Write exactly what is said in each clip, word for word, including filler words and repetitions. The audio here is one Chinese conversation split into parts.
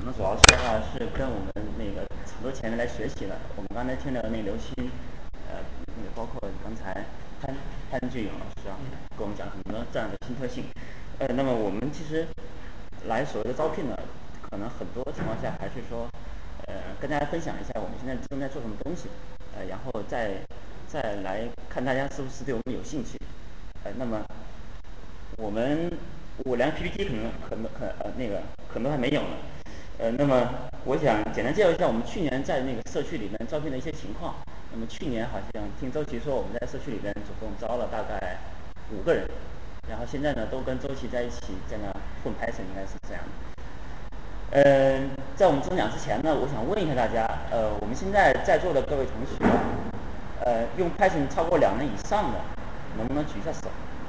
可能主要是的话是跟我们那个很多前人来学习的。我们刚才听了那个刘鑫，呃，那个包括刚才潘潘俊勇老师啊，跟我们讲很多这样的新特性。呃，那么我们其实来所谓的招聘呢，可能很多情况下还是说，呃，跟大家分享一下我们现在正在做什么东西，呃，然后再再来看大家是不是对我们有兴趣。呃，那么我们我连 P P T 可能可能可呃那个可能还没有呢。呃，那么我想简单介绍一下我们去年在那个社区里面招聘的一些情况。那么去年好像听周琦说，我们在社区里边总共招了大概五个人，然后现在呢都跟周琦在一起在那混 Python， 应该是这样的。呃，在我们中奖之前呢，我想问一下大家，呃，我们现在在座的各位同学，呃，用 Python 超过两年以上的，能不能举一下手？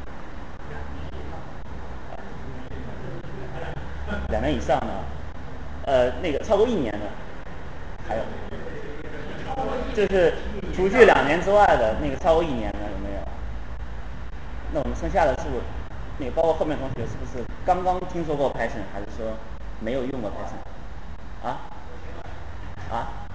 两年以上的，呃，那个超过一年的，还有，就是除去两年之外的那个超过一年的有没有？那我们剩下的是不是那个包括后面同学是不是刚刚听说过 Python， 还是说没有用过 Python？ 啊啊？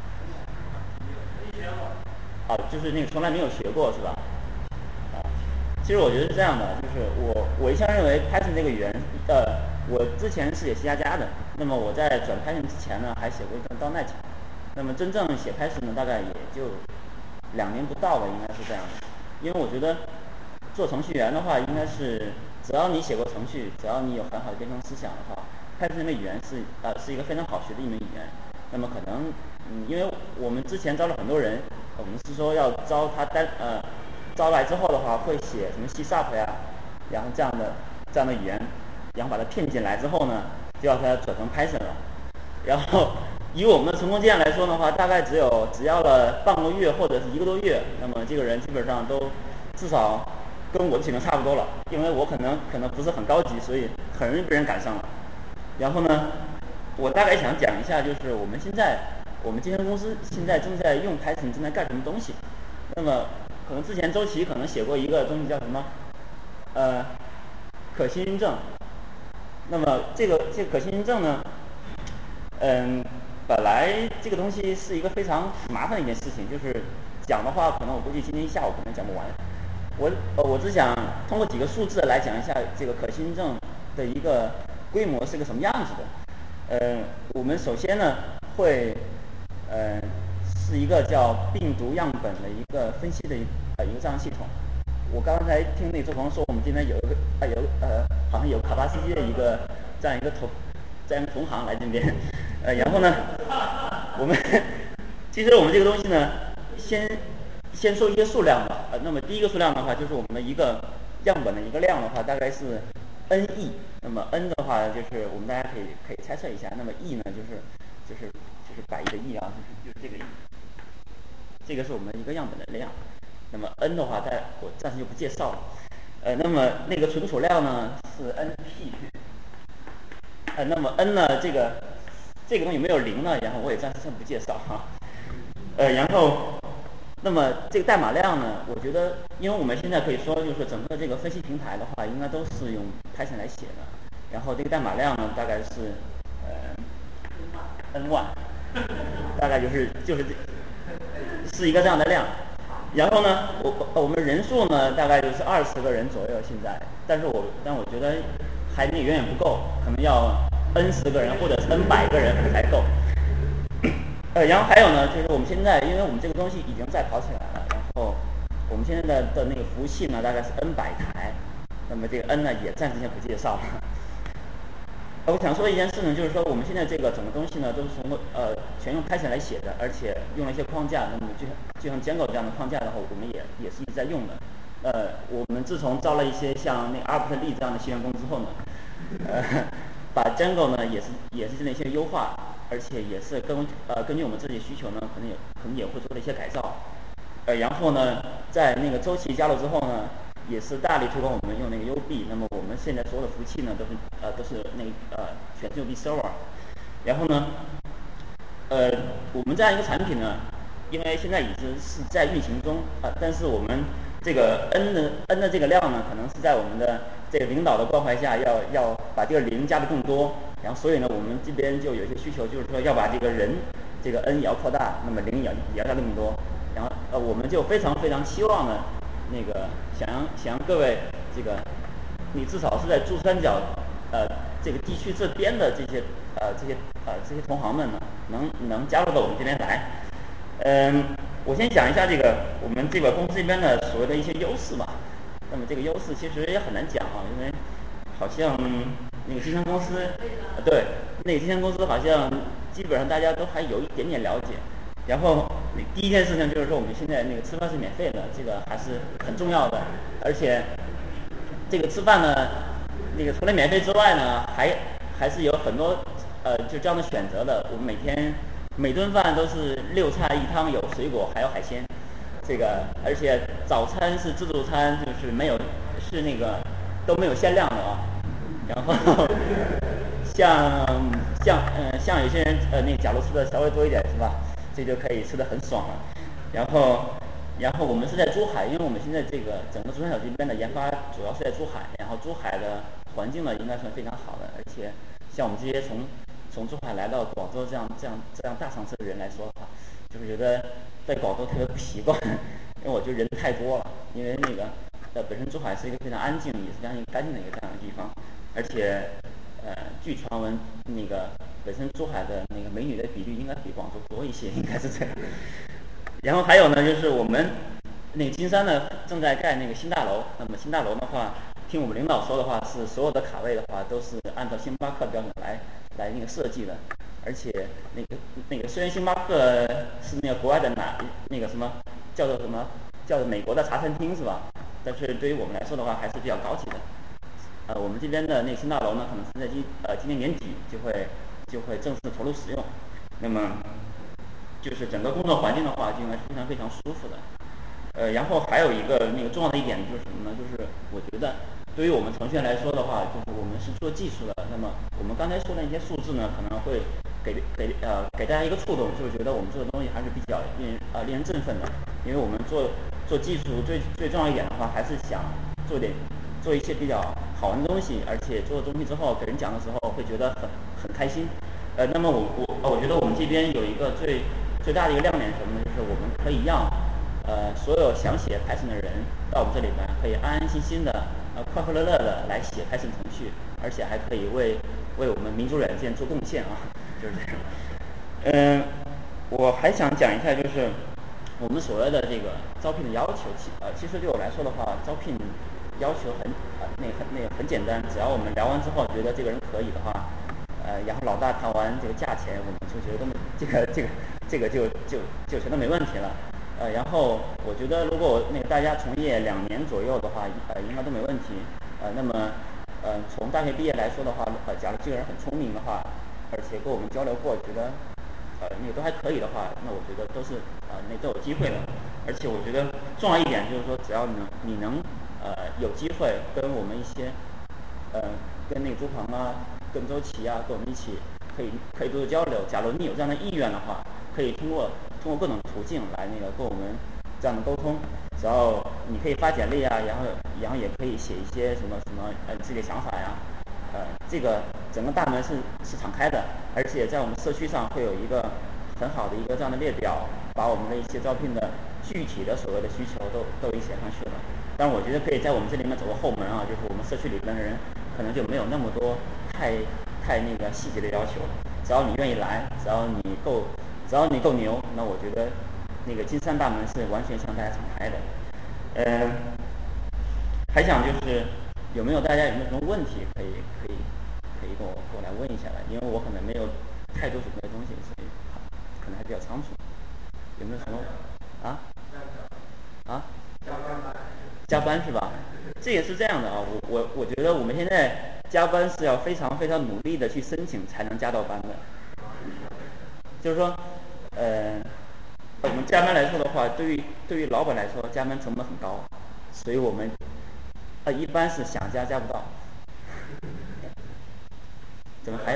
哦，就是那个从来没有学过是吧？啊，其实我觉得是这样的，就是我我一向认为 Python 这个语言，呃，我之前是写 C 加加的，那么我在转 Python 之前呢，还写过一段 .NET，那么真正写 Python 呢，大概也就两年不到吧，应该是这样的。因为我觉得做程序员的话，应该是只要你写过程序，只要你有很好的编程思想的话，Python 这个语言是呃是一个非常好学的一门语言。那么可能嗯，因为我们之前招了很多人，我们是说要招他单呃招来之后的话，会写什么 C Sharp 呀，然后这样的这样的语言，然后把它骗进来之后呢，就要他转成 Python 了。然后以我们的成功经验来说的话，大概只有只要了半个月或者是一个多月，那么这个人基本上都至少跟我的水平差不多了。因为我可能可能不是很高级，所以很容易被人赶上了。然后呢，我大概想讲一下，就是我们现在我们金融公司现在正在用 Python 正在干什么东西。那么可能之前周琦可能写过一个东西叫什么呃可信认证。那么这个这个可信认证呢，嗯，本来这个东西是一个非常麻烦的一件事情，就是讲的话，可能我估计今天一下午可能讲不完。我呃，我只想通过几个数字来讲一下这个可信认证的一个规模是个什么样子的。呃，我们首先呢会，呃，是一个叫病毒样本的一个分析的一呃一个这样系统。我刚才听那周鹏说，我们今天有一个呃有呃好像有卡巴斯基的一个这样一个同这样一个同行来这边，呃，然后呢，我们其实我们这个东西呢，先先说一些数量吧。呃，那么第一个数量的话，就是我们的一个样本的一个量的话，大概是 n e。那么 n 的话，就是我们大家可以可以猜测一下。那么 e 呢，就是就是就是百亿的亿啊，就是就是这个 e。这个是我们的一个样本的量。那么 n 的话，在我暂时就不介绍了。呃，那么那个存储量呢是 np。呃，那么 n 呢，这个这个东西没有零呢，然后我也暂时先不介绍哈。呃，然后那么这个代码量呢，我觉得，因为我们现在可以说，就是整个这个分析平台的话，应该都是用 Python 来写的。然后这个代码量呢，大概是呃 n 万，大概就是就是是一个这样的量。然后呢，我我们人数呢，大概就是二十个人左右现在，但是我但我觉得还远远不够，可能要 n 十个人或者是 n 百个人才够。呃，然后还有呢，就是我们现在，因为我们这个东西已经在跑起来了，然后我们现在的的那个服务器呢，大概是 n 百台，那么这个 n 呢也暂时先不介绍了。我想说一件事呢，就是说我们现在这个整个东西呢，都是从呃全用 Python 来写的，而且用了一些框架。那么就像就像 Django 这样的框架的话，我们也也是一直在用的。呃，我们自从招了一些像那个阿尔伯特利这样的新员工之后呢，呃，把 Django 呢也是也是进行了一些优化，而且也是根呃根据我们自己需求呢，可能也可能也会做了一些改造。呃，然后呢，在那个周期加入之后呢，也是大力推广我们用那个 U B。那么我们现在所有的服务器呢，都是呃都是那个呃全是 U B server。然后呢，呃，我们这样一个产品呢，因为现在已经是在运行中啊、呃，但是我们这个 N 的 N 的这个量呢，可能是在我们的这个领导的关怀下要，要要把这个零加的更多。 然后所以呢，我们这边就有一些需求，就是说要把这个人这个 n 也要扩大，那么零也要也要加这么多。然后呃，我们就非常非常希望呢，那个想让想让各位这个，你至少是在珠三角呃这个地区这边的这些呃这些呃这些同行们呢，能能加入到我们这边来。嗯，我先讲一下这个我们这个公司这边的所谓的一些优势吧。那么这个优势其实也很难讲啊，因为好像那个金山公司，呃，对，那个金山公司好像基本上大家都还有一点点了解。然后第一件事情就是说，我们现在那个吃饭是免费的，这个还是很重要的。而且这个吃饭呢，那个除了免费之外呢，还还是有很多呃就这样的选择的。我们每天每顿饭都是六菜一汤，有水果还有海鲜。这个而且早餐是自助餐，就是没有是那个都没有限量的啊。然后像像呃像有些人呃那假如吃的稍微多一点是吧，这就可以吃的很爽了。然后然后我们是在珠海，因为我们现在这个整个珠三角这边的研发主要是在珠海，然后珠海的环境呢应该算非常好的，而且像我们这些从从珠海来到广州这样这样这样大城市的人来说的话，就是觉得在广州特别不习惯，因为我觉得人太多了，因为那个呃本身珠海是一个非常安静也是非常干净的一个这样的地方，而且呃据传闻那个本身珠海的那个美女的比例应该比广州多一些，应该是这样。然后还有呢，就是我们那个金山呢正在盖那个新大楼。那么新大楼的话，听我们领导说的话，是所有的卡位的话都是按照星巴克标准来来那个设计的。而且那个那个虽然星巴克是那个国外的哪那个什么叫做什么叫做美国的茶餐厅是吧？但是对于我们来说的话，还是比较高级的。呃，我们这边的那个新大楼呢，可能是在今呃今年年底就会就会正式投入使用。那么就是整个工作环境的话，就应该是非常非常舒服的。呃，然后还有一个那个重要的一点就是什么呢？就是我觉得对于我们程序员来说的话，就是我们是做技术的。那么我们刚才说的一些数字呢，可能会给给呃给大家一个触动，就是觉得我们做的东西还是比较令人呃令人振奋的。因为我们做做技术最最重要一点的话，还是想做点做一些比较好玩的东西，而且做东西之后给人讲的时候会觉得很很开心。呃，那么我我我觉得我们这边有一个最最大的一个亮点是什么呢？就是我们可以让呃所有想写 Python 的人到我们这里边，可以安安心心的呃快快乐乐的来写 Python 程序，而且还可以为为我们民族软件做贡献啊，就是这样。嗯、呃，我还想讲一下，就是我们所谓的这个招聘的要求，其呃其实对我来说的话，招聘要求很呃那很那个很简单，只要我们聊完之后觉得这个人可以的话。呃，然后老大谈完这个价钱，我们就觉得都没这个这个这个就就就全都没问题了。呃，然后我觉得如果那个大家从业两年左右的话，呃，应该都没问题。呃，那么呃，从大学毕业来说的话，呃，假如这个人很聪明的话，而且跟我们交流过，觉得呃那个都还可以的话，那我觉得都是呃那都有机会的。而且我觉得重要一点就是说，只要你能你能呃有机会跟我们一些呃跟那个朱鹏啊。跟周琦啊，跟我们一起可以可以多多交流。假如你有这样的意愿的话，可以通过通过各种途径来那个跟我们这样的沟通。只要你可以发简历啊，然后然后也可以写一些什么什么呃自己的想法呀，呃，这个整个大门是是敞开的，而且在我们社区上会有一个很好的一个这样的列表，把我们的一些招聘的具体的所谓的需求都都已写上去了。但是我觉得可以在我们这里面走个后门啊，就是我们社区里边的人可能就没有那么多太太那个细节的要求，只要你愿意来，只要你够，只要你够牛，那我觉得那个金山大门是完全向大家敞开的。嗯、呃，还想就是有没有大家有没有什么问题可以可以可以跟我过来问一下来，因为我可能没有太多准备的东西，所以可能还比较仓促。有没有什么啊啊？加班是吧？这也是这样的啊，我我我觉得我们现在加班是要非常非常努力的去申请才能加到班的。就是说，呃，我们加班来说的话，对于对于老板来说，加班成本很高，所以我们呃一般是想加加不到。怎么还有？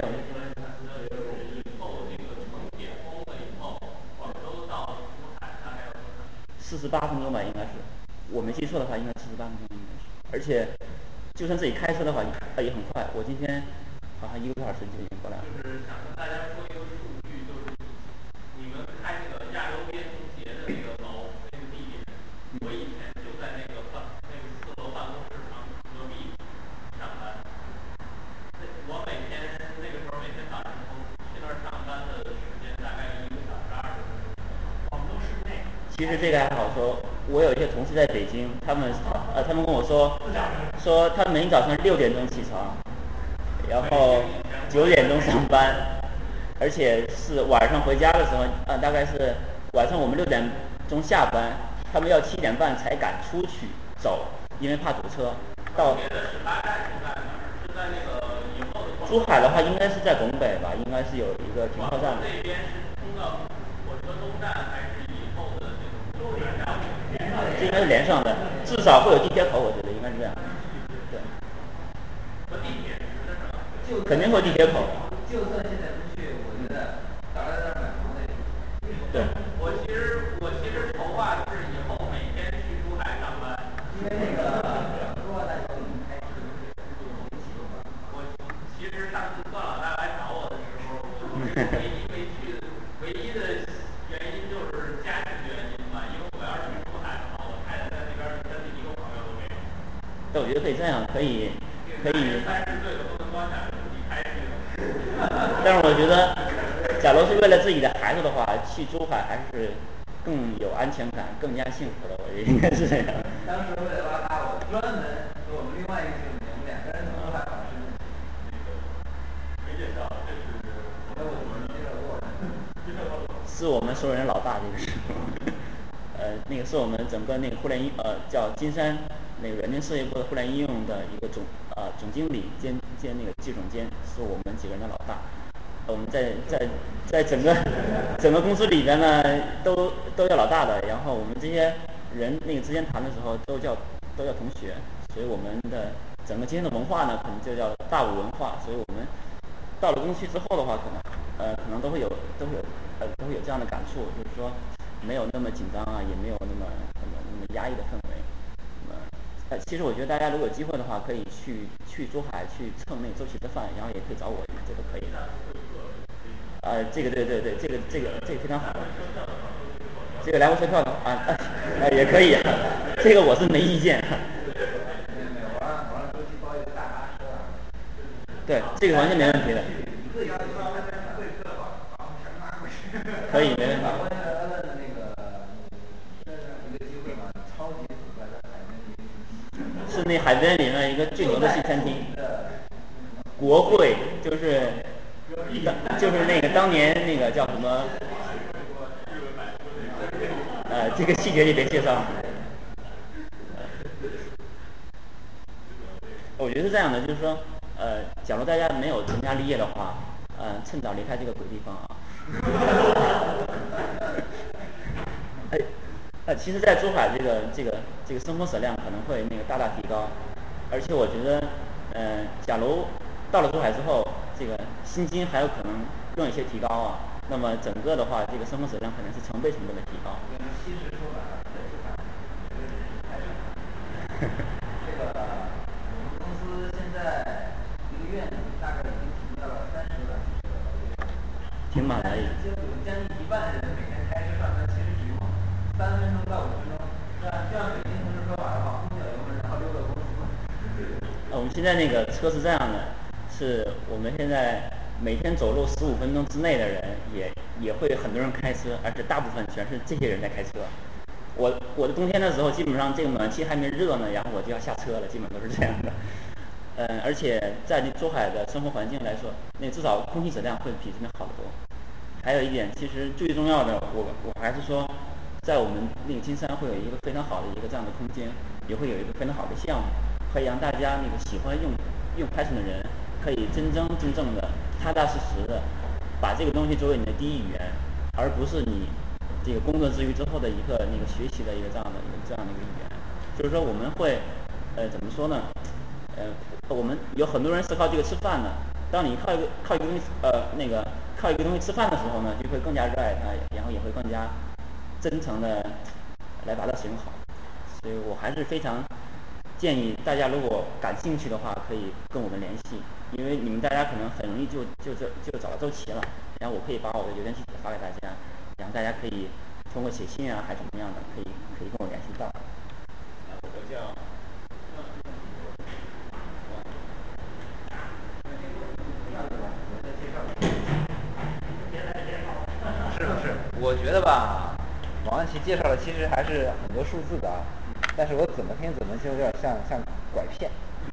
四十八分钟吧，应该是，我没记错的话，应该四十八分钟应该是。而且，就算自己开车的话，也很快。我今天好像一个多小时就已经过来。 就是想跟大家说一个数据，就是你们开那个亚洲变形节的那个楼那个地点，我以前就在那个办那个四楼办公室旁隔壁上班。我每天那个时候每天早上从去那儿上班的时间大概一个小时二十分钟。我们都室内。 其实这个还好说，我有一些同事在北京，他们呃他们跟我说说他每天早上六点钟起床，然后九点钟上班，而且是晚上回家的时候，呃大概是晚上我们六点钟下班，他们要七点半才敢出去走，因为怕堵车。到珠海的话，应该是在拱北吧，应该是有一个停靠站的。 这边是通到火车东站还是以后的这种都连上的？ 这应该是连上的，至少会有地铁口，我觉得应该是这样。对。 和地铁是的是吧？ 肯定会地铁口。 就算现在不去，我觉得早来在那买房子也对。 我其实我其实筹划是以后每天去珠海上班， 因为那个珠海大桥已经开始没启动了。 我其实上次段老大来找我的时候，我唯一没去，唯一的原因就是家庭原因吧，因为我要是去珠海的话，我太太在那边真的一个朋友都没有。 但我觉得可以这样，可以可以。 三十岁了不能光想着自己开心。 但是我觉得，假如是为了自己的孩子的话，去珠海还是更有安全感、更加幸福的。我觉得应该是这样。 当时为了拉他，我专门和我们另外一个兄弟，我们两个人从珠海跑到深圳去。 没介绍，这是我我们介绍过的。 是我们所有人老大这个时候。呃，那个是我们整个那个互联呃叫金山那个软件事业部的互联应用的一个总呃总经理兼兼那个技术总监，是我们几个人的老大。我们在在在整个整个公司里边呢，都都叫老大的。然后我们这些人那个之间谈的时候都叫都叫同学，所以我们的整个今天的文化呢，可能就叫大五文化。所以我们到了公司之后的话，可能呃可能都会有都会有呃都会有这样的感触，就是说没有那么紧张啊，也没有那么那么那么压抑的氛围。那么呃，其实我觉得大家如果有机会的话，可以去去珠海去蹭那个周琦的饭，然后也可以找我，这都可以的。呃，这个对对对，这个这个这个非常好。这个来回车票啊啊、呃、也可以、啊，这个我是没意见。 没有没有，我让我让周琦包一个大巴车啊。 对，这个完全没问题的。 一个一个包会车的话，把我们全拉过去。 可以，没问题。 我问了问那个一个机会嘛，超级古怪的海边的一个是那海边里面一个最牛的西餐厅。国会就是就是那个当年那个叫什么？呃，这个细节里别介绍。我觉得是这样的，就是说，呃，假如大家没有成家立业的话，呃，趁早离开这个鬼地方啊。哎，呃，其实，在珠海这个这个这个生活质量可能会那个大大提高，而且我觉得，嗯、呃，假如到了珠海之后，这个薪金还有可能更有些提高啊，那么整个的话，这个生活质量可能是成倍成倍的提高。 跟西式说法，在珠海这个人太少了。这个我们公司现在一个月呢，大概已经停掉了三十个这个月。 挺满的。 就有将近一半的人每天开车上班，其实只用三分钟到五分钟。这样这样北京同事说法的话，空脚油门然后溜到公司。 呃，我们现在那个车是这样的，是我们现在每天走路十五分钟之内的人也也会很多人开车，而且大部分全是这些人在开车。我我的冬天的时候，基本上这个暖气还没热呢，然后我就要下车了，基本都是这样的。嗯，而且在珠海的生活环境来说，那至少空气质量会比这边好得多。还有一点，其实最重要的，我我还是说，在我们那个金山会有一个非常好的一个这样的空间，也会有一个非常好的项目，可以让大家那个喜欢用用 Python 的人，可以真真正正的、踏踏实实的把这个东西作为你的第一语言，而不是你这个工作之余之后的一个那个学习的一个这样的一个这样的一个语言。就是说，我们会，呃，怎么说呢？呃，我们有很多人是靠这个吃饭的。当你靠一个靠一个东西，呃，那个靠一个东西吃饭的时候呢，就会更加热爱它，然后也会更加真诚的来把它使用好。所以我还是非常建议大家，如果感兴趣的话，可以跟我们联系， 因为你们大家可能很容易就就就就找到周琦了，然后我可以把我的邮件地址发给大家，然后大家可以通过写信啊还是怎么样的，可以可以跟我联系到。我叫。 是不是？我觉得吧，王安琪介绍的其实还是很多数字的啊，但是我怎么听怎么就有点像像拐骗。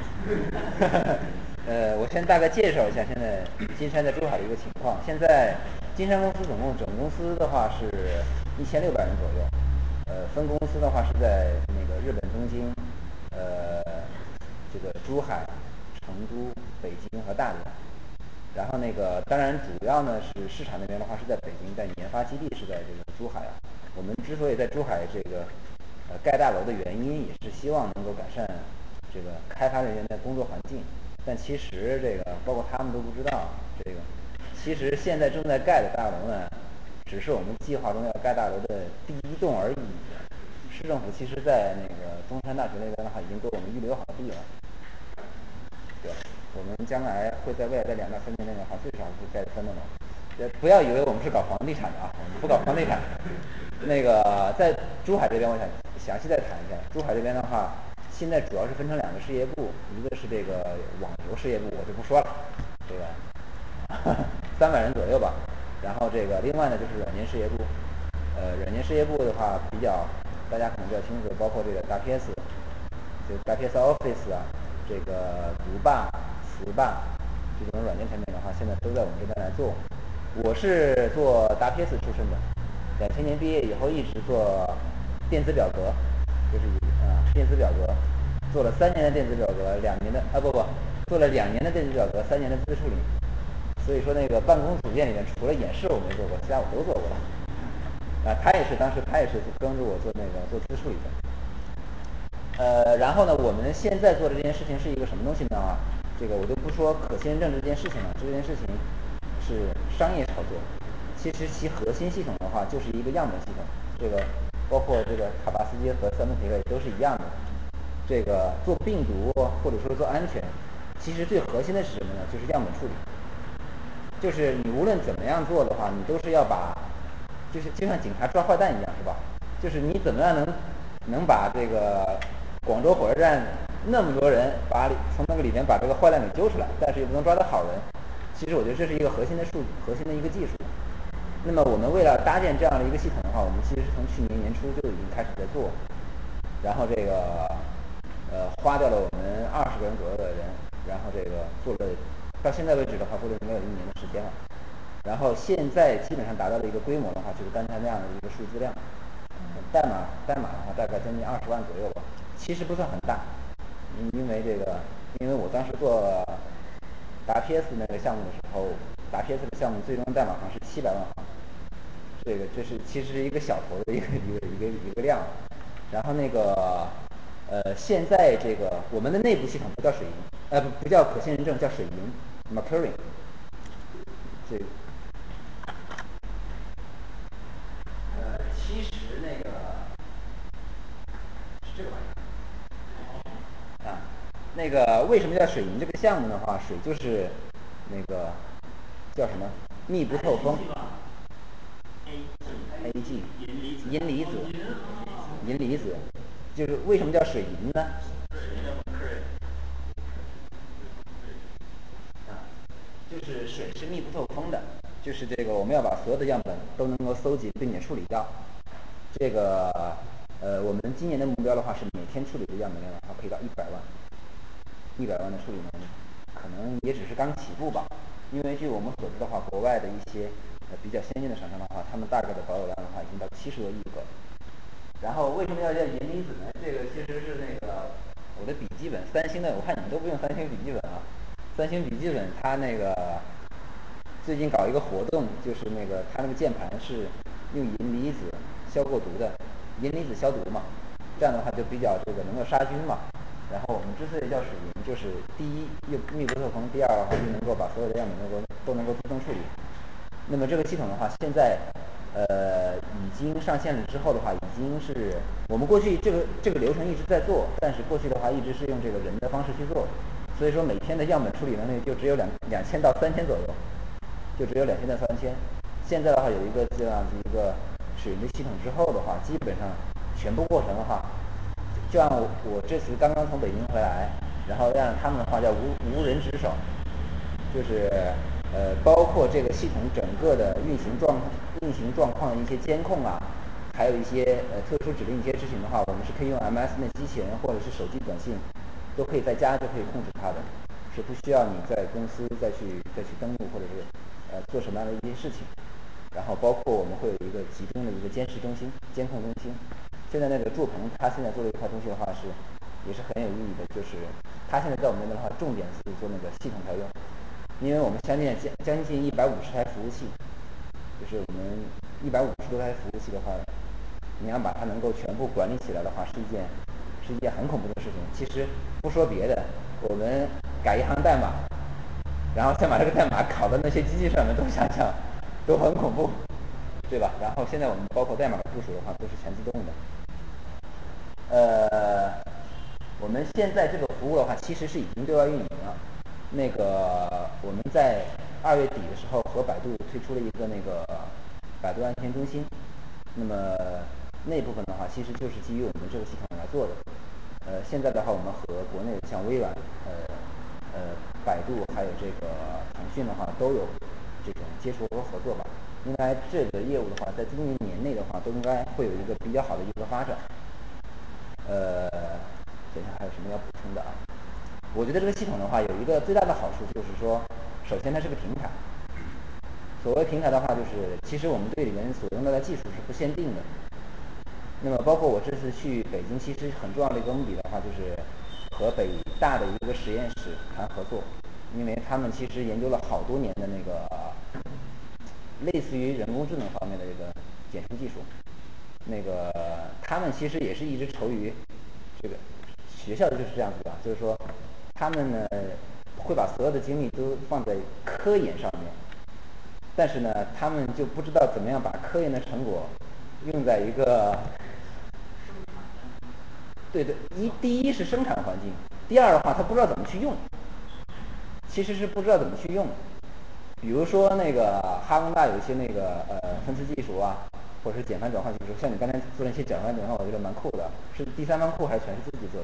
呃，我先大概介绍一下现在金山在珠海的一个情况。现在金山公司总共整公司的话是一千六百人左右，呃，分公司的话是在那个日本东京，呃，这个珠海、成都、北京和大连。然后那个当然主要呢是市场那边的话是在北京，但研发基地是在这个珠海啊。我们之所以在珠海这个呃盖大楼的原因，也是希望能够改善这个开发人员的工作环境。但其实这个包括他们都不知道，这个其实现在正在盖的大楼呢，只是我们计划中要盖大楼的第一栋而已。市政府其实在那个中山大学那边的话，已经给我们预留好地了。对，我们将来会在未来的两到三年内的话，最少会盖三栋楼。呃，不要以为我们是搞房地产的啊，我们不搞房地产。那个在珠海这边，我想详细再谈一下。珠海这边的话，现在主要是分成两个事业部，一个是这个网游事业部，我就不说了，这个三百人左右吧。然后这个另外呢就是软件事业部，呃，软件事业部的话比较大家可能比较清楚，包括这个大 P S， 就大 P S Office 啊，这个读霸、词霸这种软件产品的话，现在都在我们这边来做。我是做大 P S 出身的，两千年毕业以后一直做电子表格，就是啊、呃、电子表格，做了三年的电子表格，两年的啊不不，做了两年的电子表格，三年的自处理。所以说那个办公组件里面，除了演示我没做过，其他我都做过了。啊，他也是当时他也是跟着我做那个做自处理的。呃，然后呢，我们现在做的这件事情是一个什么东西呢？这个我就不说可信任证这件事情了，这件事情是商业操作。其实其核心系统的话，就是一个样本系统。这个包括这个卡巴斯基和三门体类都是一样的。这个做病毒或者说做安全，其实最核心的是什么呢？就是样本处理。就是你无论怎么样做的话，你都是要把，就是就像警察抓坏蛋一样，是吧？就是你怎么样能能把这个广州火车站那么多人把从那个里面把这个坏蛋给揪出来，但是又不能抓到好人。其实我觉得这是一个核心的数核心的一个技术。那么我们为了搭建这样的一个系统的话，我们其实是从去年年初就已经开始在做，然后这个呃花掉了我们二十个人左右的人，然后这个做了到现在为止的话，做了应该有一年的时间了。然后现在基本上达到的一个规模的话，就是刚才那样的一个数字量。代码代码的话大概将近二十万左右吧，其实不算很大。因为这个，因为我当时做达 P S 那个项目的时候，达 P S 的项目最终代码行是七百万行，这个这是其实是一个小头的一个一个一个一个量。然后那个呃，现在这个我们的内部系统不叫水银，呃不不叫可信认证，叫水银 Mercury。这个呃，其实那个是这个玩意儿啊。那个为什么叫水银这个项目的话，水就是那个叫什么密不透风 A G 银离子，银离子就是为什么叫水银呢？啊，就是水是密不透风的，就是这个我们要把所有的样本都能够搜集并且处理掉。这个呃，我们今年的目标的话是每天处理的样本量的话可以到一百万，一百万的处理能力，可能也只是刚起步吧。因为据我们所知的话，国外的一些呃比较先进的厂商的话，他们大概的保有量的话已经到七十多亿个。然后为什么要叫银离子呢？这个其实是那个我的笔记本，三星的，我看你们都不用三星笔记本啊。三星笔记本它那个最近搞一个活动，就是那个它那个键盘是用银离子消过毒的，银离子消毒嘛，这样的话就比较这个能够杀菌嘛。然后我们之所以叫水银，就是第一又密不透风，第二的话又能够把所有的样本能够都能够自动处理。那么这个系统的话，现在呃已经上线了之后的话，已经是我们过去这个这个流程一直在做，但是过去的话一直是用这个人的方式去做， 所以说每天的样本处理能力就只有两两千到三千左右，就只有两千到三千。现在的话有一个这样子一个水云的系统之后的话，基本上全部过程的话，就按我我这次刚刚从北京回来，然后让他们的话叫无无人值守，就是呃包括这个系统整个的运行状运行状况的一些监控啊，还有一些呃特殊指令一些执行的话，我们是可以用 M S N 的机器人或者是手机短信，都可以在家就可以控制它的，是不需要你在公司再去再去登录或者是呃做什么样的一些事情。然后包括我们会有一个集中的一个监视中心、监控中心。现在那个祝鹏他现在做的一块东西的话是也是很有意义的，就是他现在在我们那边的话，重点是做那个系统调用，因为我们相近将将近一百五十台服务器，就是我们一百五十多台服务器的话，你要把它能够全部管理起来的话，是一件是一件很恐怖的事情。其实不说别的，我们改一行代码，然后再把这个代码拷到那些机器上面，都想想都很恐怖，对吧？然后现在我们包括代码部署的话，都是全自动的。呃，我们现在这个服务的话，其实是已经对外运营了。那个我们在二月底的时候和百度推出了一个那个百度安全中心，那么那部分的话，其实就是基于我们这个系统来做的。呃，现在的话，我们和国内像微软、呃呃百度还有这个腾讯的话，都有这种接触和合作吧。应该这个业务的话，在今年年内的话，都应该会有一个比较好的一个发展。呃，等一下还有什么要补充的啊？我觉得这个系统的话，有一个最大的好处就是说，首先它是个平台。所谓平台的话，就是其实我们对里面所用到的技术是不限定的。那么包括我这次去北京，其实很重要的一个目的的话，就是和北大的一个实验室谈合作，因为他们其实研究了好多年的那个类似于人工智能方面的这个简称技术。那个他们其实也是一直愁于这个学校就是这样子的，就是说他们呢会把所有的精力都放在科研上面，但是呢他们就不知道怎么样把科研的成果用在一个对对一第一是生产环境，第二的话他不知道怎么去用，其实是不知道怎么去用。比如说那个哈工大有一些那个呃分词技术啊，或者是简繁转换技术，像你刚才做那些简繁转换，我觉得蛮酷的。是第三方库还是全是自己做的？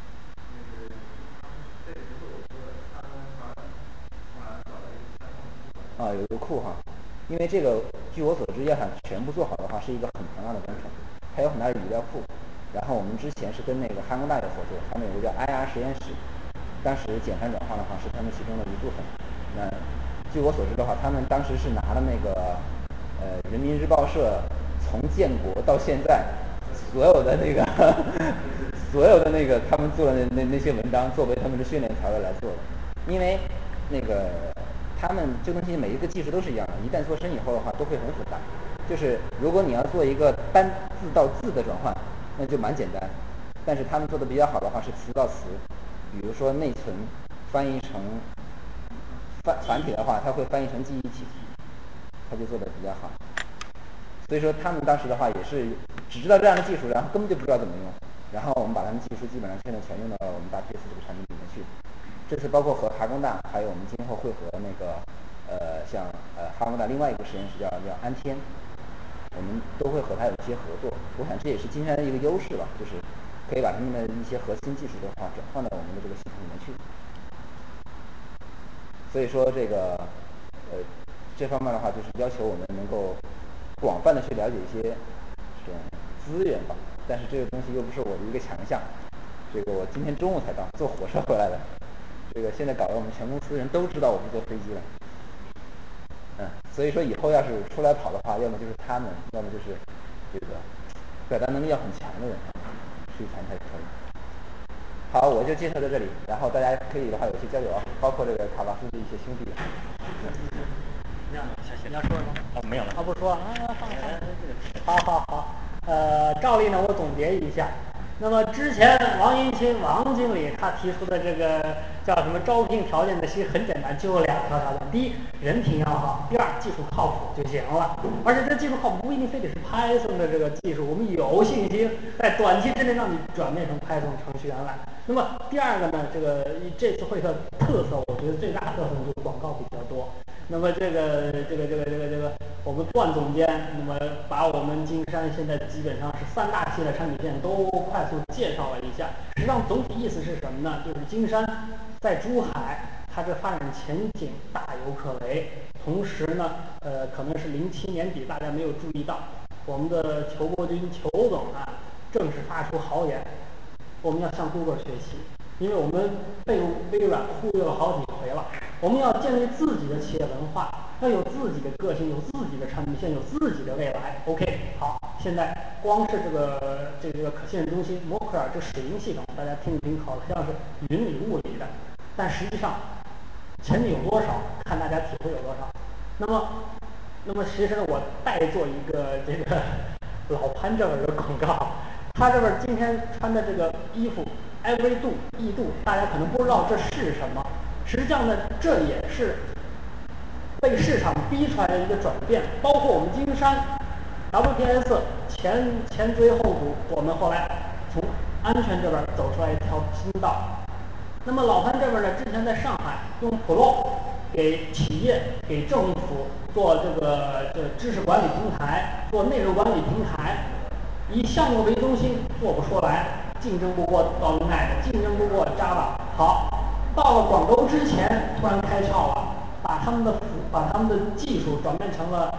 啊，有一个库哈，因为这个据我所知，要想全部做好的话，是一个很庞大的工程，它有很大的语料库。然后我们之前是跟那个哈工大有合作，他们有个叫 I R 实验室，当时简繁转换的话是他们其中的一部分。那据我所知的话，他们当时是拿了那个呃人民日报社从建国到现在所有的那个所有的那个他们做的那那那些文章作为他们的训练材料来做的，因为那个他们这个东西每一个技术都是一样的，一旦做深以后的话都会很复杂。就是如果你要做一个单字到字的转换，那就蛮简单，但是他们做的比较好的话是词到词，比如说内存翻译成繁繁体的话，它会翻译成记忆体，它就做的比较好。所以说他们当时的话也是只知道这样的技术，然后根本就不知道怎么用，然后我们把他们技术基本上现在全用到我们大 P S 这个产品里面去。这次包括和哈工大，还有我们今后会和那个呃像呃哈工大另外一个实验室叫叫安天，我们都会和他有一些合作。我想这也是金山的一个优势吧，就是可以把他们的一些核心技术的话转换到我们的这个系统里面去。所以说这个呃这方面的话，就是要求我们能够广泛的去了解一些这种资源吧。但是这个东西又不是我的一个强项，这个我今天中午才到，坐火车回来的。这个现在搞得我们全公司人都知道我是坐飞机了。嗯，所以说以后要是出来跑的话，要么就是他们，要么就是这个表达能力要很强的人去谈才可以。好，我就介绍到这里，然后大家可以的话有些交流啊，包括这个卡巴斯的一些兄弟。 这样，你要说什么？ 哦，没有了。 啊，不说了，啊，放放。好好好，呃，照例呢，我总结一下。那么之前王银琴王经理他提出的这个叫什么招聘条件呢？其实很简单，就有两条条件：第一，人品要好；第二，技术靠谱就行了。而且这技术靠谱不一定非得是 Python 的这个技术，我们有信心在短期之内让你转变成 Python 程序员来。那么第二个呢，这个这次会课特色，我觉得最大特色就是广告比较多。那么这个这个这个这个这个，我们段总监那么把我们金山现在基本上是三大系列产品线都快速介绍了一下。实际上总体意思是什么呢？就是金山在珠海，它这发展前景大有可为。同时呢，呃，可能是零七年底大家没有注意到，我们的裘国军裘总啊，正式发出豪言，我们要向 Google 学习，因为我们被微软忽悠了好几回了。我们要建立自己的企业文化，要有自己的个性，有自己的产品线，有自己的未来。OK， 好，现在光是这个这个这个可信任中心 Mocker 这水银系统，大家听一听，好像是云里雾里的，但实际上前景有多少，看大家体会有多少。那么，那么其实呢，我代做一个这个老潘这边的广告，他这边今天穿的这个衣服 ，Every 度易度，大家可能不知道这是什么。实际上呢，这也是被市场逼出来的一个转变，包括我们金山 W P S 前前追后堵，我们后来从安全这边走出来一条新道。那么老潘这边呢，之前在上海用 Pro 给企业、给政府做这个这个知识管理平台，做内容管理平台，以项目为中心做不出来，竞争不过 .dot net， 竞争不过 Java。好。到了广州之前，突然开窍了，把他们的服，把他们的技术转变成了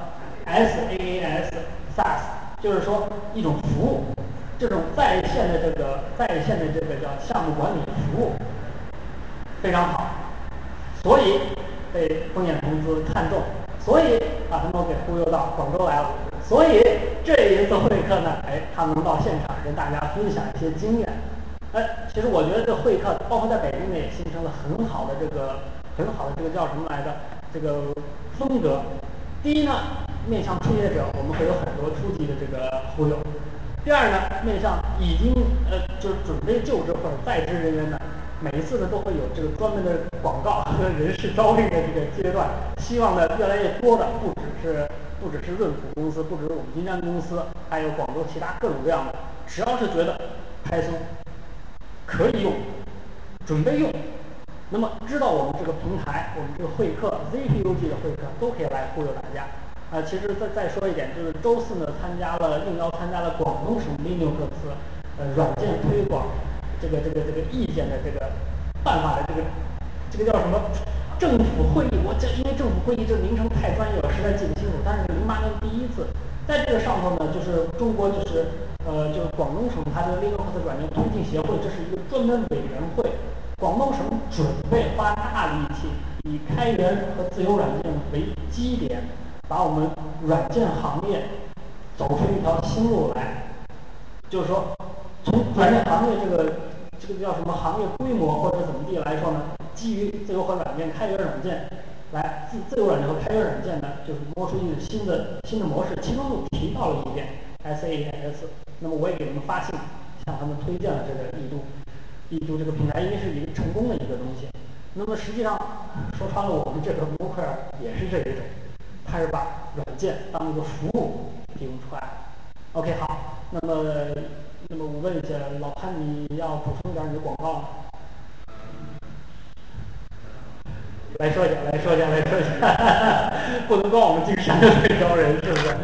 SaaS SaaS， 就是说一种服务，这种在线的这个在线的这个叫项目管理服务，非常好，所以被风险投资看中，所以把他们给忽悠到广州来了。所以这一次会课呢，哎，他能到现场跟大家分享一些经验。哎，其实我觉得这会课，包括在北京呢，也形成了很好的这个很好的这个叫什么来着？这个风格。第一呢，面向初学者，我们会有很多初级的这个忽悠；第二呢，面向已经呃就是准备就职或者在职人员呢，每一次呢都会有这个专门的广告和人事招聘的这个阶段。希望呢越来越多的不只是不只是润普公司，不只是我们金山公司，还有广州其他各种各样的，只要是觉得开松。可以用，准备用，那么知道我们这个平台，我们这个会课 Z P U G 的会课都可以来忽悠大家。啊、呃，其实再再说一点，就是周四呢参加了应邀参加了广东省 Linux 呃软件推广这个这个这个意见的这个办法的这个这个叫什么政府会议？我这因为政府会议这名称太专业，我实在记不清楚。但是零八年第一次在这个上头呢，就是中国就是。呃，就是广东省它的 Linux 软件推进协会，这是一个专门委员会。广东省准备花大力气，以开源和自由软件为基点，把我们软件行业走出一条新路来。就是说，从软件行业这个这个叫什么行业规模或者怎么地来说呢，基于自由和软件、开源软件来自自由软件和开源软件呢，就是摸出一个新的新的模式。其中就提到了一点 SaaS。那么我也给你们发信，向他们推荐了这个易度，易度这个平台，因为是一个成功的一个东西。那么实际上说穿了，我们这个 Mocker 也是这一种，它是把软件当一个服务提供出来。OK， 好，那么那么我问一下老潘，你要补充点你的广告吗？来说一下，来说一下，来说一下，不能光我们金山的推招人，是不是？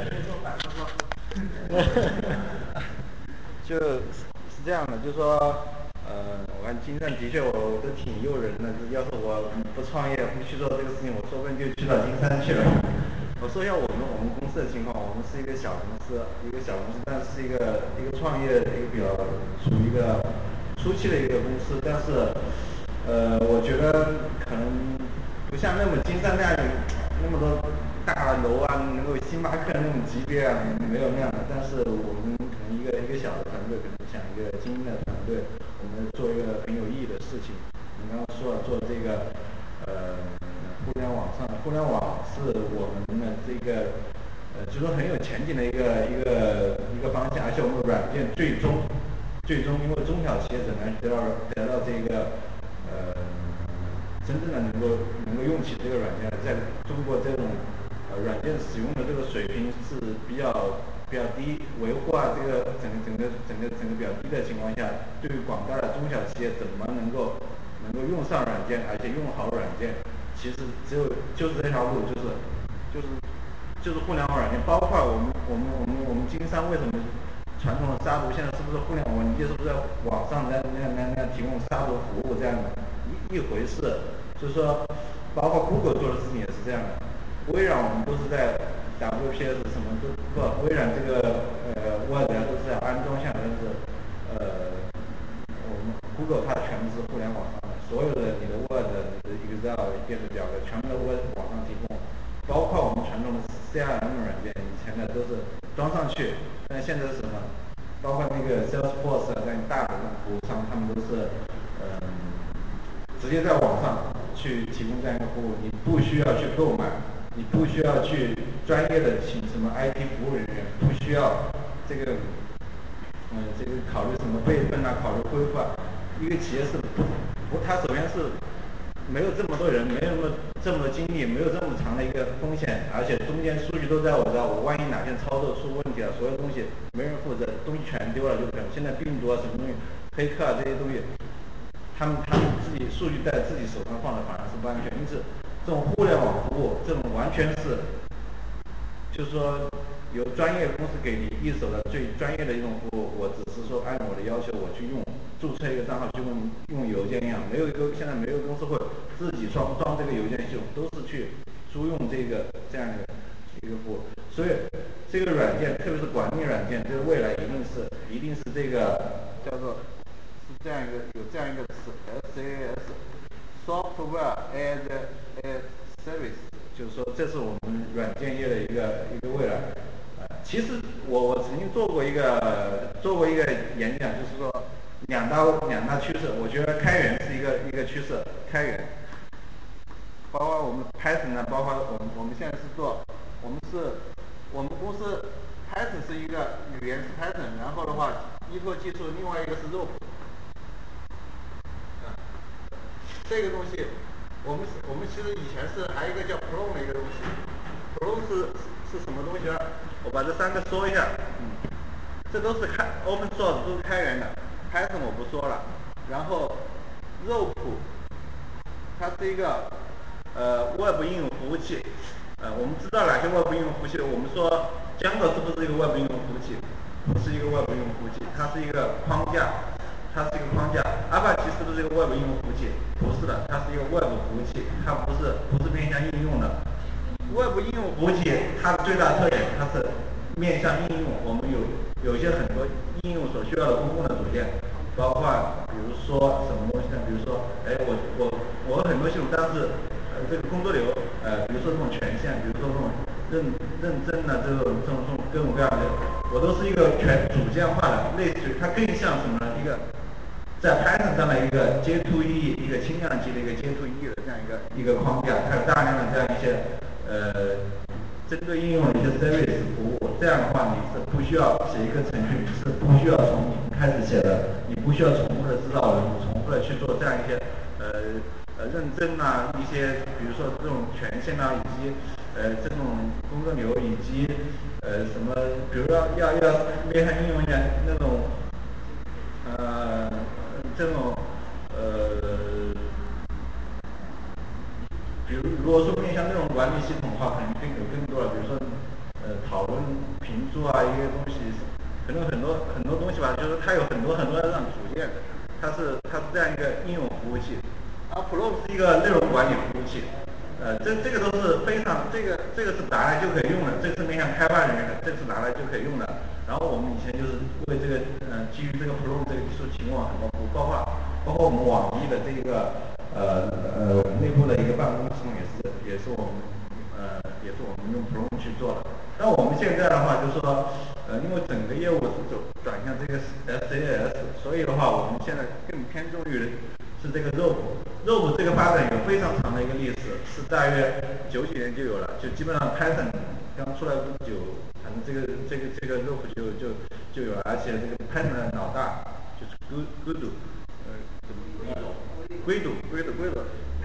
就是是这样的，就是说，呃，我看金山的确我都挺诱人的。要是我不创业，不去做这个事情，我说不定就去到金山去了。我说一下我们我们公司的情况，我们是一个小公司，一个小公司，但是是一个一个创业一个比较属于一个初期的一个公司，但是，呃，我觉得可能不像那么金山那样那么多大的楼啊，能够星巴克那种级别啊，没有那样的。但是我们可能一个一个小的团队，可能想一个精英的团队，我们做一个很有意义的事情。你刚刚说了做这个呃互联网上，互联网是我们的这个呃就是说很有前景的一个一个一个方向，而且我们软件最终最终因为中小企业者呢得到得到这个呃真正的能够能够用起这个软件，在中国这种呃软件使用的这个水平是比较比较低，维护啊这个整个整个整个整个比较低的情况下，对于广大的中小企业怎么能够能够用上软件，而且用好软件，其实只有就是这条路，就是就是就是互联网软件，包括我们我们我们我们经商为什么传统的杀毒现在是不是互联网文件是不是在网上那那那那提供杀毒服务这样的一一回事？就是说，包括 Google 做的事情也是这样的。微软我们都是在 W P S 什么都不，微软这个呃 Word 都是在安装下，但是呃我们 Google 它全部是互联网上的，所有的你的 Word、你的 Excel、电子表格全部都在网上提供，包括我们传统的 C R M 软件，以前的都是装上去，但现在是什么？包括那个 Salesforce 啊，在大的服务商，他们都是嗯、呃、直接在网上去提供这样一个服务，你不需要去购买，你不需要去专业的请什么 I T 服务人员，不需要这个嗯、呃、这个考虑什么备份啊，考虑恢复啊，一个企业是不不，它首先是没有这么多人，没有那么这么多精力，没有这么长的一个风险，而且中间数据都在我这儿，我万一哪天操作出问题了，所有东西没人负责，东西全丢了就可能。现在病毒啊什么东西，黑客啊这些东西，他们他们自己数据在自己手上放的反而是不安全。因此，这种互联网服务，这种完全是，就是说由专业公司给你一手的最专业的一种服务，我只是说按我的要求我去用。注册一个账号就用用邮件一样，没有一个现在没有公司会自己装装这个邮件系统，都是去租用这个这样的一个服务。所以这个软件，特别是管理软件，这个未来一定是一定是这个叫做是这样一个有这样一个词 S A S，Software as a Service， 就是说这是我们软件业的一个一个未来。呃，其实我我曾经做过一个做过一个演讲，就是说。两大两大趋势，我觉得开源是一个一个趋势，开源，包括我们 Python 呢，包括我们我们现在是做，我们是，我们公司 Python 是一个语言是 Python， 然后的话依托技术，另外一个是 Rope， 啊，这个东西，我们我们其实以前是还有一个叫 Plum 的一个东西 ，Plum 是是什么东西呢？我把这三个说一下，嗯，这都是开 Open Source 都是开源的。Python 我不说了，然后 Rope 它是一个呃 Web 应用服务器，呃我们知道哪些 Web 应用服务器？我们说 Django 是不是一个 Web 应用服务器？不是一个 Web 应用服务器，它是一个框架，它是一个框架。Apache 是不是一个 Web 应用服务器？不是的，它是一个 Web 服务器，它不是不是面向应用的。Web 应用服务器它的最大特点，它是面向应用，我们有有些很多应用所需要的公共的组件，包括比如说什么东西呢？比如说，哎，我我我很多系统，但是呃这个工作流，呃比如说这种权限，比如说这种认认证的这种这种这种各种各样的，我都是一个全组件化的，类似于它更像什么呢？一个在 Python 上的一个 J two E 一个轻量级的一个 J two E 的这样一个一个框架，它有大量的这样一些呃针对应用的一些 service 服务。这样的话，你是不需要写一个程序，你是不需要从零开始写的，你不需要重复的制造人，重复的去做这样一些呃呃认证啊，一些比如说这种权限啊，以及呃这种工作流，以及呃什么，比如要要要面向应用的那种呃这种呃，比如如果说面向这种管理系统的话，肯定更有更多了，比如说呃讨论评注啊，一些东西，可能很多很多东西吧，就是它有很多很多这样组件，它是它是这样一个应用服务器，而 Plum 是一个内容管理服务器，呃，这这个都是非常这个这个是拿来就可以用的，这是面向开发人员的，这是拿来就可以用的。然后我们以前就是为这个呃基于这个 Plum 这个技术提供了很多服务，包括包括我们网易的这个呃呃内部的一个办公系统也是也是我们呃也是我们用 Plum 去做的。那我们现在的话就是说，呃，因为整个业务是走转向这个 S A S， 所以的话我们现在更偏重于是这个 Rope。Rope 这个发展有非常长的一个历史，是大约九几年就有了，就基本上 Python 刚出来不久，反正这个这个这个 Rope 就就就有了，而且这个 Python 的老大就是 Good Good， 呃，怎么归度归度归度，他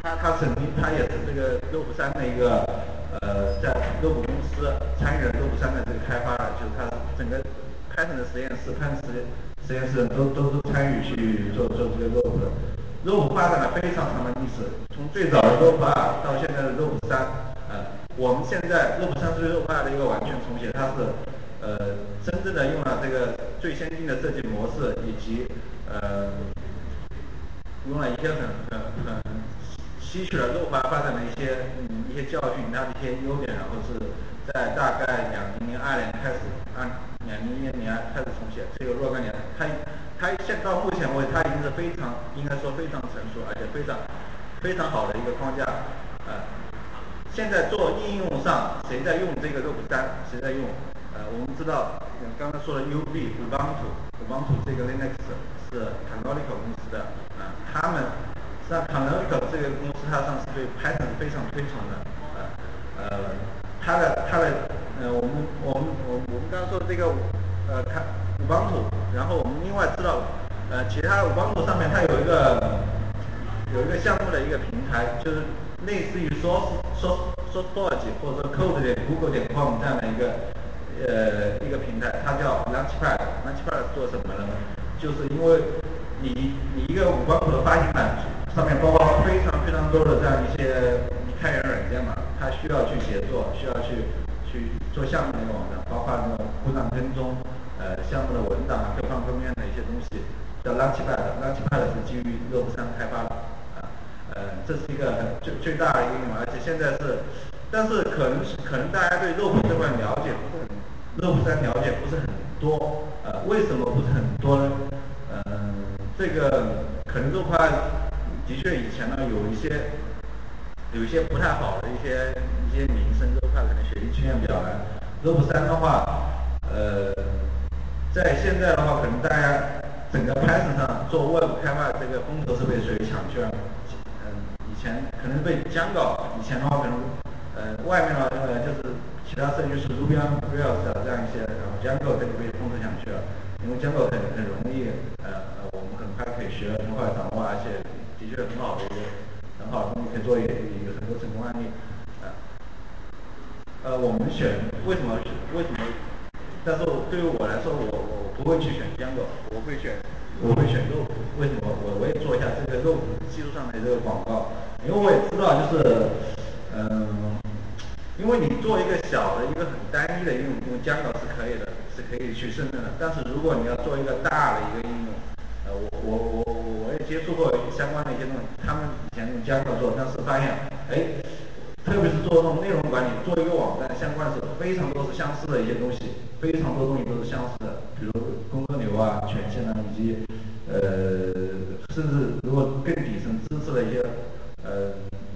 他他曾经他也是这个肉普三的一个呃，在肉普公司参与了肉普三的这个开发的，就是他整个 Python 的实验室，Python 实验实验室都都是参与去做做这个肉普的。肉普发展了非常长的历史，从最早的肉普二到现在的肉普三，呃，我们现在肉普三是对肉普二的一个完全重写，它是呃真正的用了这个最先进的设计模式，以及呃用了一些很很很吸取了肉普二发展的一些嗯一些教训，它的一些优点，然后是在大概两零零二年开始按两零一年开始重写这个若干年，它它现到目前为止，它已经是非常应该说非常成熟，而且非常非常好的一个框架。呃，现在做应用上，谁在用这个肉普三？谁在用？呃，我们知道，嗯，刚才说的 U B Ubuntu，Ubuntu 这个 Linux 是 Canonical 公司的，啊、呃，他们实际上 Canonical 这个公司它上是对 Python 是非常推崇的，呃呃，它的它的呃，我们我们我们我们刚刚说的这个呃，看 Ubuntu，然后我们另外知道，呃，其他 Ubuntu 上面它有一个有一个项目的一个平台，就是类似于 Source Source Sourceforge 或者说 Code 点 Google 点 com 这样的一个呃一个平台，它叫 Launchpad。Launchpad 做什么呢？就是因为你你一个 Ubuntu 的发行版上面包括非常非常多的这样一些开源软件嘛，它需要去协作，需要去去做项目的一个网站，包括那个故障跟踪。呃，项目的文档啊，各方各面的一些东西，叫 Launchpad。Launchpad 是基于肉普三开发的，啊，呃，这是一个很最最大的一个应用，而且现在是，但是可能可能大家对肉普这块了解不是很，肉普三了解不是很多，呃，为什么不是很多呢？嗯、呃，这个可能肉普二的确以前呢有一些有一些不太好的一些一些名声，肉普二可能学习经验比较难，肉普三的话，呃。在现在的话，可能大家整个 Python 上做 Web 开发这个风头是被谁抢去了？嗯，以前可能被 Django，以前的话可能，呃，外面的话呃就是其他设计师 Ruby on Rails 啊这样一些，然后 Django 这个被风头抢去了，因为 Django 很很容易，呃呃，我们很快可以学，很快掌握，而且的确很好的一个很好的东西，可以做一一个很多成功案例，呃，呃，我们选为什么为什么？但是对于我来说，我我不会去选 Django，我会选我会选肉普。为什么？我我也做一下这个肉普技术上的这个广告，因为我也知道，就是嗯，因为你做一个小的一个很单一的应用，用 Django 是可以的，是可以去胜任的。但是如果你要做一个大的一个应用，呃，我我我我也接触过相关的一些东西，他们以前用 Django 做，但是发现，哎。特别是做这种内容管理，做一个网站相关是非常多是相似的一些东西，非常多东西都是相似的，比如工作流啊、权限啊，以及呃，甚至如果更底层知识的一些呃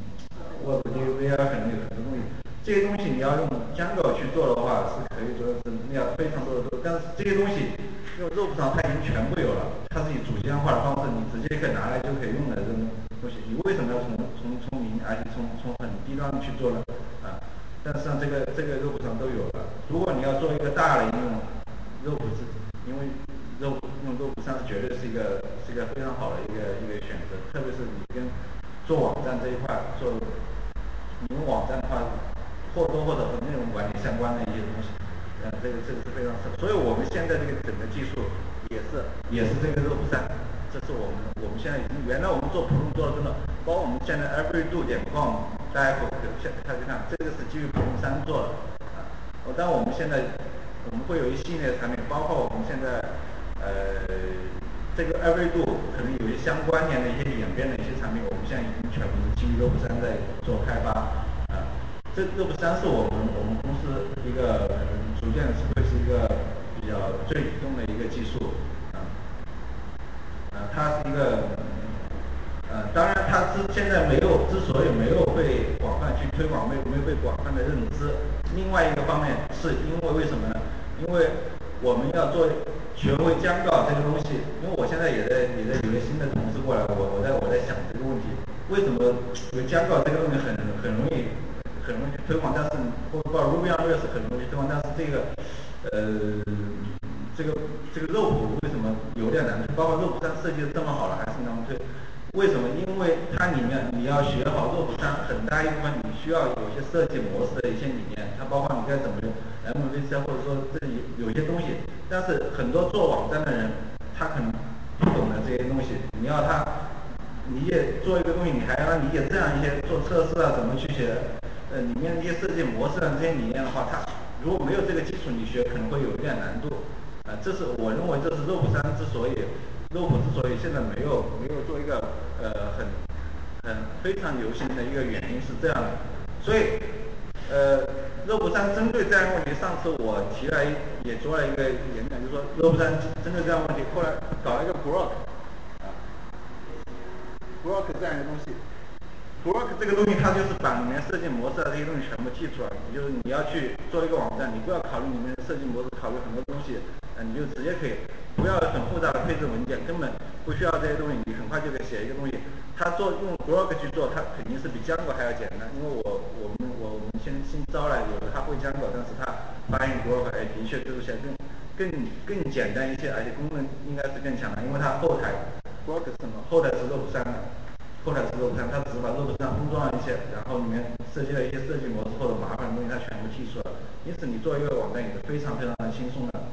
Web D B 啊，可能有很多东西，这些东西你要用 Django 去做的话，是可以说是要非常多的多，但是这些东西用肉普上它已经全部有了，它是以组件化的方式，你直接可以拿来就可以用的这种东西，你为什么要从从从零，而且从从很低端去做呢？啊，但实际上这个这个肉普上都有了。如果你要做一个大的应用，肉普是因为肉用肉普上是绝对是一个是一个非常好的一个一个选择，特别是你跟做网站这一块做，你用网站的话，或多或少和内容管理相关的一些东西，呃，这个这个是非常，所以我们现在这个整个技术也是也是这个肉普三。这是我们我们现在已经原来我们做普通做的真的，包括我们现在 everydo 点 com， 大家可可现开始看，这个是基于普通三做的啊。但我们现在我们会有一系列的产品，包括我们现在呃这个 everydo 可能有一些相关联的一些演变的一些产品，我们现在已经全部基于肉普三在做开发啊。这肉普三是我们我们公司一个可能逐渐是会是一个比较最移动的一个技术。呃，它是一个，呃，当然它之现在没有，之所以没有被广泛去推广，没有没有被广泛的认知。另外一个方面是因为为什么呢？因为我们要做学会Django这个东西，因为我现在也在也在有一个新的同事过来，我我在我在想这个问题，为什么因为Django这个东西很很容易很容易推广，但是包括 Ruby on Rails 很容易推广，但是这个呃。这个这个肉普为什么有点难推？包括肉普三设计的这么好了，还是难推？ 为什么？因为它里面你要学好肉谱三，很大一部分你需要有一些设计模式的一些理念，它包括你该怎么用 M V C 或者说这里有些东西，但是很多做网站的人他可能不懂得这些东西，你要他理解做一个东西，你还要理解这样一些做测试啊，怎么去写，呃，里面的一些设计模式啊，这些理念的话，他如果没有这个基础，你学可能会有一点难度。啊、呃，这是我认为这是肉谱三之所以，肉谱之所以现在没有没有做一个呃很很非常流行的一个原因是这样的，所以呃，肉谱三针对这样的问题，上次我提了一也做了一个演讲，就是说肉谱三针对这样的问题，后来搞了一个 Grok 啊，Grok 这样一个东西。Grok 这个东西，它就是把里面设计模式啊这些东西全部记出来，也就是你要去做一个网站，你不要考虑里面的设计模式，考虑很多东西，呃，你就直接可以，不要很复杂的配置文件，根本不需要这些东西，你很快就可以写一个东西。它做用 Grok 去做，它肯定是比 Django 还要简单，因为我我们我我们新新招来有的他会 Django，但是他发现 Grok 哎的确就是相更更更简单一些，而且功能应该是更强的，因为它后台 Grok 是什么？后台是肉谱三的。后台是肉谱三，它只是把肉谱三封装了一些，然后里面设计了一些设计模式或者麻烦的东西，它全部剔除了。因此，你做一个网站也是非常非常的轻松的。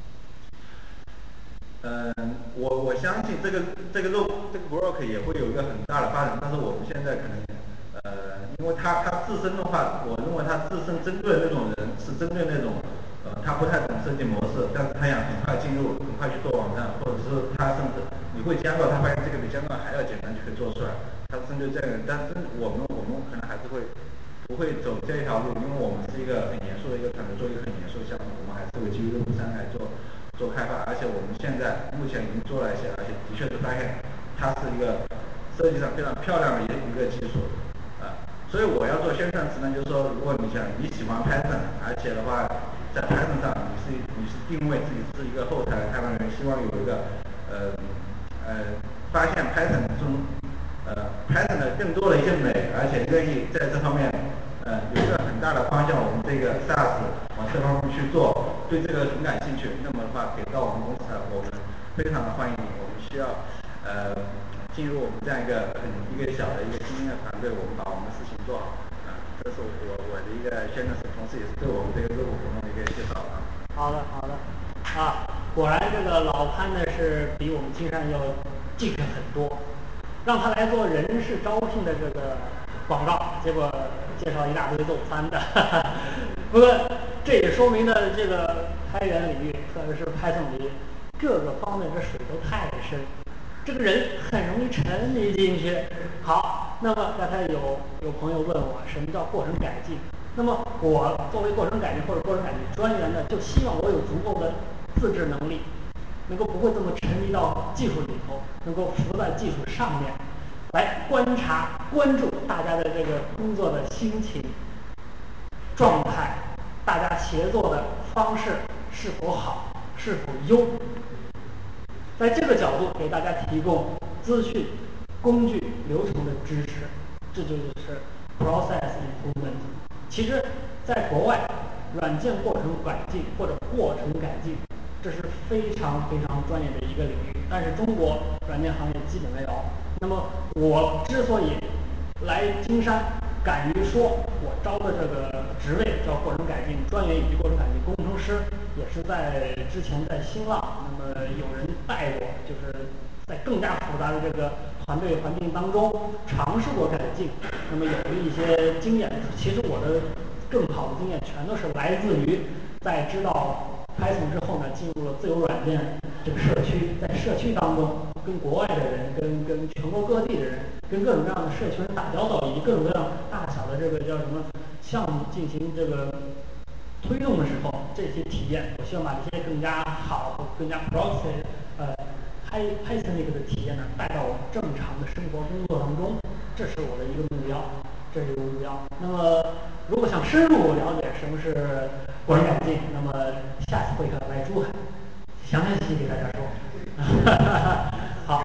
嗯，我我相信这个这个肉这个 Grok 也会有一个很大的发展，但是我们现在可能，呃，因为它它自身的话，我认为它自身针对的那种人是针对那种，呃，他不太懂设计模式，但是他想很快进入，很快去做网站，或者是他甚至你会Django，他发现这个比Django还要简单就可以做出来，他是针对这个人，但是我们我们可能还是会不会走这一条路，因为我们是一个很严肃的一个团队，做一个很严肃的项目，我们还是会基于肉谱三来做做开发，而且我们现在目前已经做了一些，而且的确是发现它是一个设计上非常漂亮的一个一个技术啊，所以我要做宣传词呢，就是说，如果你想你喜欢 Python， 而且的话在 Python 上你是你是定位自己是一个后台的开发人员，希望有一个呃呃发现 Python 中呃 Python 的更多的一些美，而且愿意在这方面呃有一个很大的方向，我们这个 SaaS 往这方面去做，对这个很感兴趣，那么的话给到我们公司来，我们非常的欢迎你，我们需要呃进入我们这样一个很一个小的一个精英的团队，我们把我们的事情做好啊、呃，这是我我的一个宣传词，同时也是对我们这个热乎活动的一个介绍啊。 好的，好的，啊，果然这个老潘呢是比我们金山要精神很多，让他来做人事招聘的这个广告，结果介绍一大堆肉餐的，不过这也说明了这个开源领域，特别是 Python 领域，各个方面这水都太深，这个人很容易沉迷进去。好，那么刚才有有朋友问我，什么叫过程改进？那么我作为过程改进或者过程改进专员呢，就希望我有足够的自制能力，能够不会这么沉迷到技术里头，能够浮在技术上面，来观察、关注大家的这个工作的心情、状态，大家协作的方式是否好、是否优，在这个角度给大家提供资讯、工具、流程的支持，这就是 process improvement。其实，在国外，软件过程改进或者过程改进，这是非常非常专业的一个领域，但是中国软件行业基本没有。那么我之所以来金山，敢于说我招的这个职位叫过程改进专员以及过程改进工程师，也是在之前在新浪，那么有人带我，就是在更加复杂的这个团队环境当中尝试过改进，那么有了一些经验。其实我的更好的经验全都是来自于在知道 Python 之后呢，进入了自由软件这个社区，在社区当中跟国外的人、跟跟全国各地的人、跟各种各样的社群人打交道，以及各种各样大小的这个叫什么项目进行这个推动的时候，这些体验，我希望把这些更加好、更加 process 呃 Pythonic 的体验呢带到我们正常的生活工作当中，这是我的一个目标，这是一个目标。那么，如果想深入了解什么是过程改进，那么下次会客来珠海，详详细细给大家说。好。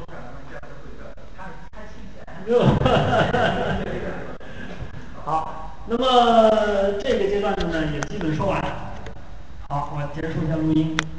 好，那么这个阶段呢也基本说完。好，我结束一下录音。